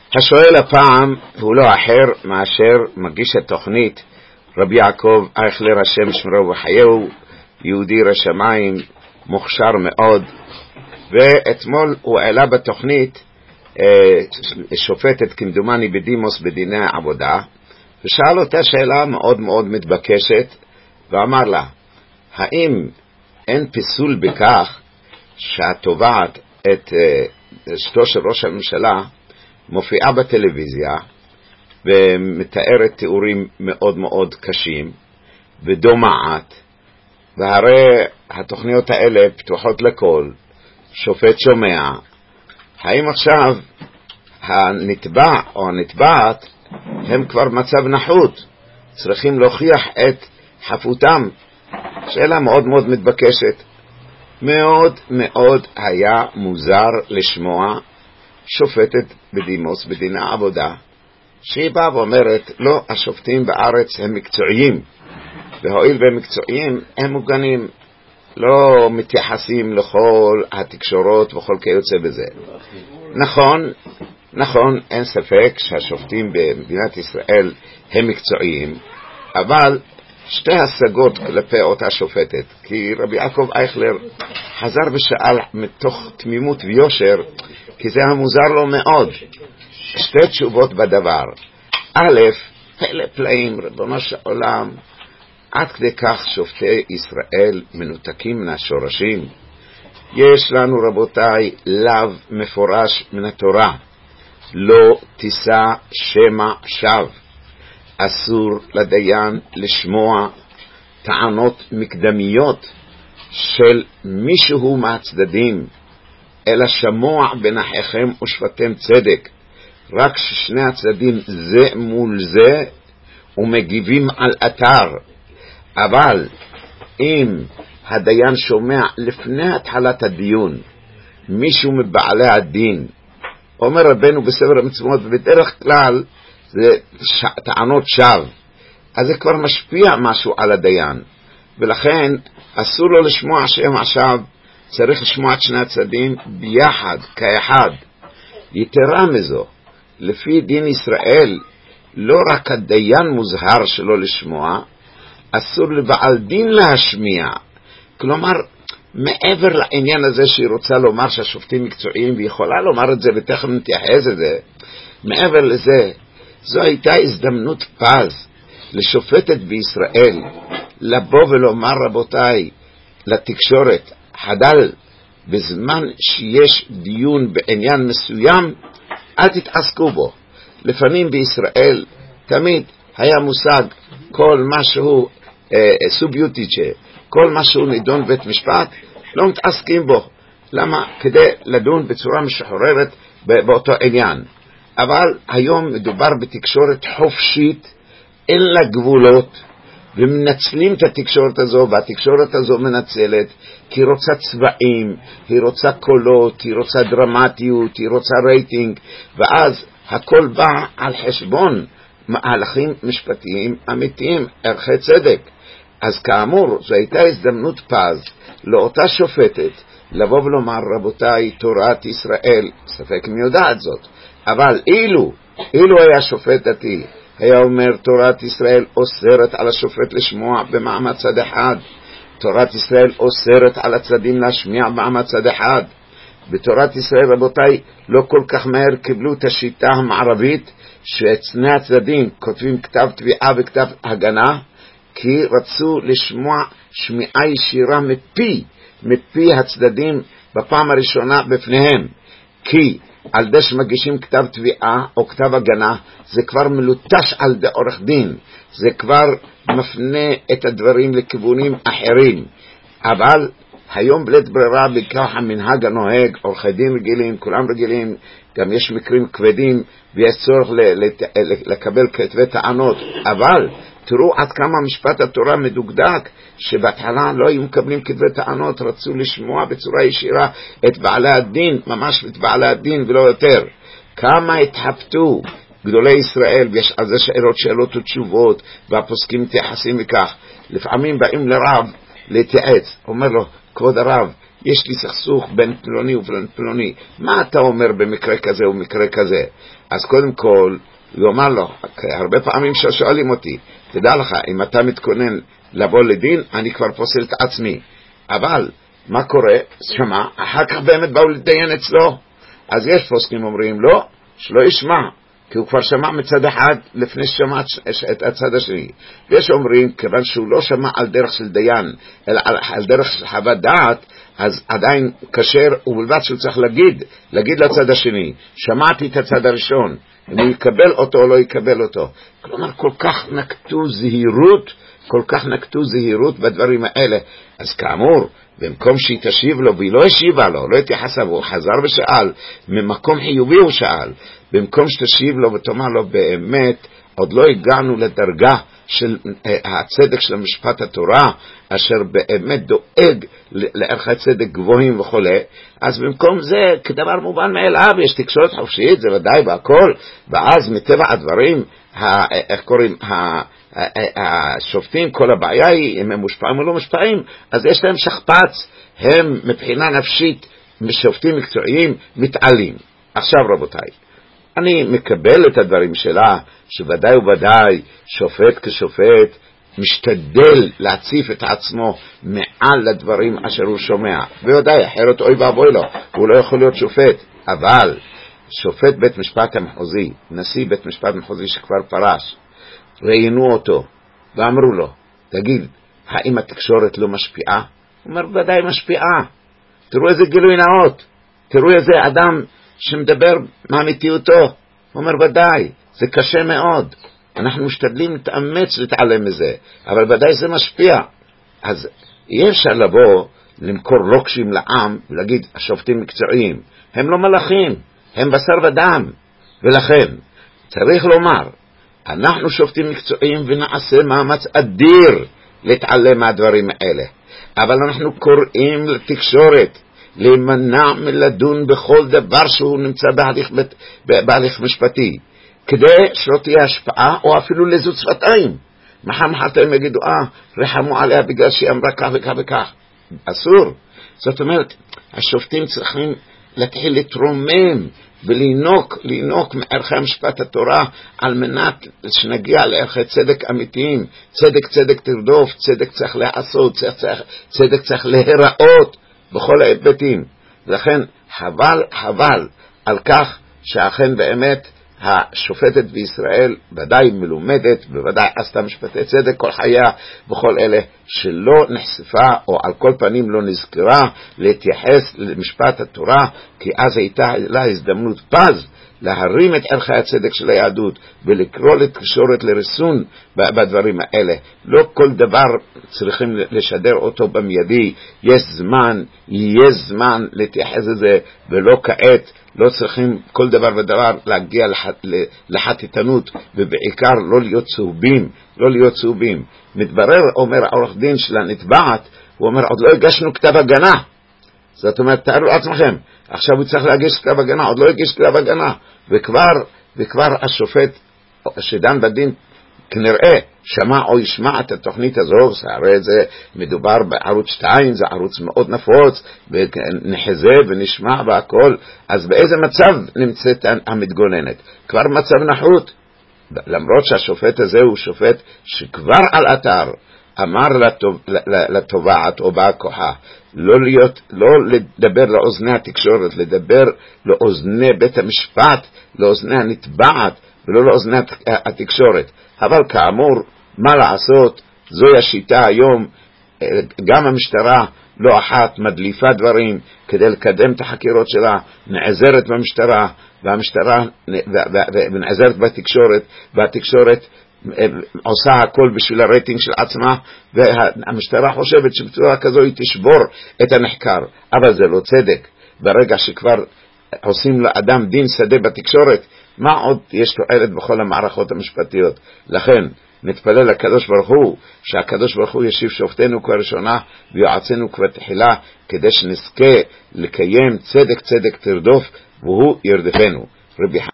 השואל הפעם הוא לא אחר מאשר מגיש התוכנית רבי יעקב אייכלר, השם שמרו וחייהו, יהודי רשמיים, מוכשר מאוד. ואתמול הוא העלה בתוכנית שופטת כמדומני בדימוס בדיני העבודה, ושאל אותה שאלה מאוד מאוד מתבקשת, ואמר לה, האם אין פסול בכך שהתובעת את אשתו של ראש הממשלה מופיעה בטלוויזיה ומתארת תיאורים מאוד מאוד קשים ודומעת, והרי התוכניות האלה פתוחות לכל, שופט שומע, האם עכשיו הנתבע או הנתבעת הם כבר מצב נחות, צריכים להוכיח את חפותם? שאלה מאוד מאוד מתבקשת. מאוד מאוד היה מוזר לשמוע שופטת בדימוס בדיני העבודה שהיא באה ואומרת, לא, השופטים בארץ הם מקצועיים, והואיל והם מקצועיים הם מוגנים, לא מתייחסים לכל התקשורות וכל כיוצא בזה. נכון, אין ספק שהשופטים במדינת ישראל הם מקצועיים, אבל שתי השגות כלפי אותה שופטת, כי רבי יעקב אייכלר חזר ושאל מתוך תמימות ויושר, כי זה המוזר לו מאוד. שתי תשובות בדבר. א', פלא פלאים, ריבונו של עולם, עד כדי כך שופטי ישראל מנותקים מן השורשים. יש לנו רבותיי לאו מפורש מן התורה, לא תישא שמא שווא. אסור לדיין לשמוע טענות מקדמיות של מישהו מהצדדים, אלא שמוע בנחכם ושפטם צדק, רק ששני הצדדים זה מול זה ומגיבים על אתר. אבל אם הדיין שומע לפני התחלת הדיון מישהו מבעלי הדין, אומר רבנו בספר המצוות, ובדרך כלל זה טענות שווא, אז זה כבר משפיע משהו על הדיין, ולכן אסור לו לשמוע שם עכשיו, צריך לשמוע את שני הצדדים ביחד, כאחד. יתרה מזו, לפי דין ישראל, לא רק הדיין מוזהר שלא לשמוע, אסור לבעל דין להשמיע. כלומר, מעבר לעניין הזה שהיא רוצה לומר שהשופטים מקצועיים, והיא יכולה לומר את זה ותכף נתייחס את זה, מעבר לזה, זו הייתה הזדמנות פז לשופטת בישראל לבוא ולומר, רבותיי, לתקשורת, חדל, בזמן שיש דיון בעניין מסוים, אל תתעסקו בו. לפעמים בישראל תמיד היה מושג כל משהו סוביוטיצ'ה, כל משהו נידון בית משפט, לא מתעסקים בו. למה? כדי לדון בצורה משחררת באותו עניין. אבל היום מדובר בתקשורת חופשית, אין לה גבולות, ומנצלים את התקשורת הזו, והתקשורת הזו מנצלת, כי היא רוצה צבעים, היא רוצה קולות, היא רוצה דרמטיות, היא רוצה רייטינג, ואז הכל בא על חשבון מהלכים משפטיים אמיתיים, ערכי צדק. אז כאמור, זו הייתה הזדמנות פז לאותה שופטת לבוא ולומר, רבותיי, תורת ישראל, ספק מי יודעת זאת, אבל אילו היה שופט דתי, היה אומר, תורת ישראל אוסרת על השופט לשמוע במעמד צד אחד, תורת ישראל אוסרת על הצדדים להשמיע במעמד צד אחד. בתורת ישראל, רבותיי, לא כל כך מהר קיבלו את השיטה המערבית ששני הצדדים כותבים כתב תביעה וכתב הגנה, כי רצו לשמוע שמיעה ישירה מפי הצדדים בפעם הראשונה בפניהם, כי על זה שמגישים כתב תביעה או כתב הגנה, זה כבר מלוטש על די עורך דין, זה כבר מפנה את הדברים לכיוונים אחרים. אבל היום בלית ברירה, בכך המנהג הנוהג, עורכי דין רגילים, כולם רגילים, גם יש מקרים כבדים ויש צורך לקבל כתבי טענות, אבל תראו עד כמה משפט התורה מדוקדק, שבהתחלה לא היו מקבלים כתבי טענות, רצו לשמוע בצורה ישירה את בעלי הדין, ממש את בעלי הדין ולא יותר. כמה התחפטו גדולי ישראל, ויש על זה שאלות ותשובות, והפוסקים מתייחסים מכך. לפעמים באים לרב להתייעץ, אומר לו, כבוד הרב, יש לי סכסוך בין פלוני ובין פלוני, מה אתה אומר במקרה כזה ומקרה כזה? אז קודם כל, הוא אומר לו, הרבה פעמים שואלים אותי, תדע לך, אם אתה מתכונן לבוא לדין, אני כבר פוסל את עצמי. אבל, מה קורה? שמע, אחר כך באמת באו לדיין אצלו. אז יש פוסקים אומרים, לא, שלא ישמע, כי הוא כבר שמע מצד אחד לפני ששמע את הצד השני. ויש אומרים, כיוון שהוא לא שמע על דרך של דיין, אלא על דרך של חוות דעת, אז עדיין קשר, ובלבד שהוא צריך להגיד לצד השני, שמעתי את הצד הראשון, אם הוא יקבל אותו או לא יקבל אותו. כלומר, כל כך נקטו זהירות בדברים האלה. אז כאמור, במקום שהיא תשיב לו, והיא לא השיבה לו, לא התייחסה, והוא חזר ושאל, ממקום חיובי הוא שאל, במקום שתשיב לו ותאמר לו, באמת, עוד לא הגענו לדרגה של הצדק של משפט התורה, אשר באמת דואג לערכי צדק גבוהים וכו'. אז במקום זה, כדבר מובן מאליו, יש תקשורת חופשית, זה ודאי בהכל, ואז מטבע הדברים, איך קוראים, השופטים, כל הבעיה היא, אם הם מושפעים או לא מושפעים, אז יש להם שכפץ, הם מבחינה נפשית, שופטים מקצועיים, מתעלים. עכשיו רבותיי, אני מקבל את הדברים שלה, שוודאי וודאי, שופט כשופט, משתדל להציף את עצמו מעל לדברים אשר הוא שומע. ויודעי, אחרת אוי ואבוי לו, הוא לא יכול להיות שופט. אבל שופט בית משפט המחוזי, נשיא בית משפט המחוזי שכבר פרש, ראיינו אותו ואמרו לו, תגיד, האם התקשורת לא משפיעה? הוא אומר, ודאי משפיעה. תראו איזה גילוי נאות, תראו איזה אדם שמדבר מאמיתיותו. הוא אומר, ודאי, זה קשה מאוד. אנחנו משתדלים להתאמץ להתעלם מזה, אבל ודאי זה משפיע. אז אי אפשר לבוא למכור לוקשים לעם ולהגיד, השופטים מקצועיים, הם לא מלאכים, הם בשר ודם. ולכן צריך לומר, אנחנו שופטים מקצועיים ונעשה מאמץ אדיר להתעלם מהדברים האלה. אבל אנחנו קוראים לתקשורת להימנע מלדון בכל דבר שהוא נמצא בהליך משפטי, כדי שלא תהיה השפעה או אפילו לזות שפתיים. מחר הם יגידו, רחמו עליה בגלל שהיא אמרה כך וכך וכך. אסור. זאת אומרת, השופטים צריכים להתחיל להתרומם ולינוק מערכי המשפט התורה, על מנת שנגיע לערכי צדק אמיתיים. צדק תרדוף, צדק צריך לעשות, צדק צריך להיראות בכל ההיבטים. לכן חבל על כך שאכן באמת השופטת בישראל ודאי מלומדת, בוודאי עשתה משפטי צדק כל חייה, בכל אלה שלא נחשפה או על כל פנים לא נזכרה להתייחס למשפט התורה, כי אז הייתה לה הזדמנות פז להרים את ערכי הצדק של היהדות ולקרוא לתקשורת לריסון בדברים האלה. לא כל דבר צריכים לשדר אותו במיידי, יהיה זמן להתייחס לזה, ולא כעת. לא צריכים כל דבר ודבר להגיע לחתיתנות, ובעיקר לא להיות צהובים. מתברר, אומר העורך דין של הנתבעת, הוא אומר, עוד לא הגשנו כתב הגנה. זאת אומרת, תארו לעצמכם, עכשיו הוא צריך להגיש כתב הגנה, עוד לא הגיש כתב הגנה, וכבר השופט שדן בדין כנראה שמע או ישמע את התוכנית הזו, הרי זה מדובר בערוץ 2, זה ערוץ מאוד נפוץ, ונחזה ונשמע והכל. אז באיזה מצב נמצאת המתגוננת? כבר מצב נחות, למרות שהשופט הזה הוא שופט שכבר על אתר אמר לתובעת או באה כוחה לא לדבר לאוזני התקשורת, לדבר לאוזני בית המשפט, לאוזני הנתבעת ולא לאוזני התקשורת. אבל כאמור, מה לעשות, זוהי השיטה היום. גם המשטרה לא אחת מדליפה דברים כדי לקדם את החקירות שלה, נעזרת במשטרה, והמשטרה נעזרת בתקשורת, והתקשורת עושה הכל בשביל הרייטינג של עצמה, והמשטרה חושבת שבצורה כזו היא תשבור את הנחקר. אבל זה לא צדק. ברגע שכבר עושים לאדם דין שדה בתקשורת, מה עוד יש תועלת בכל המערכות המשפטיות? לכן נתפלל לקדוש ברוך הוא, שהקדוש ברוך הוא ישיב שופטנו כראשונה ויועצנו כבתחילה, כדי שנזכה לקיים צדק תרדוף והוא ירדפנו. רבי